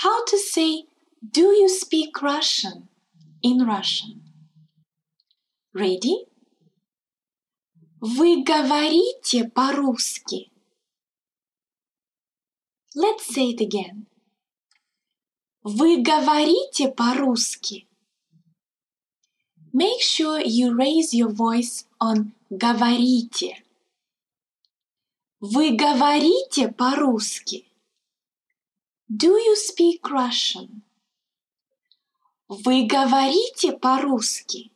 How to say, do you speak Russian in Russian? Ready? Вы говорите по-русски? Let's say it again. Вы говорите по-русски? Make sure you raise your voice on говорите. Вы говорите по-русски? Do you speak Russian? Вы говорите по-русски?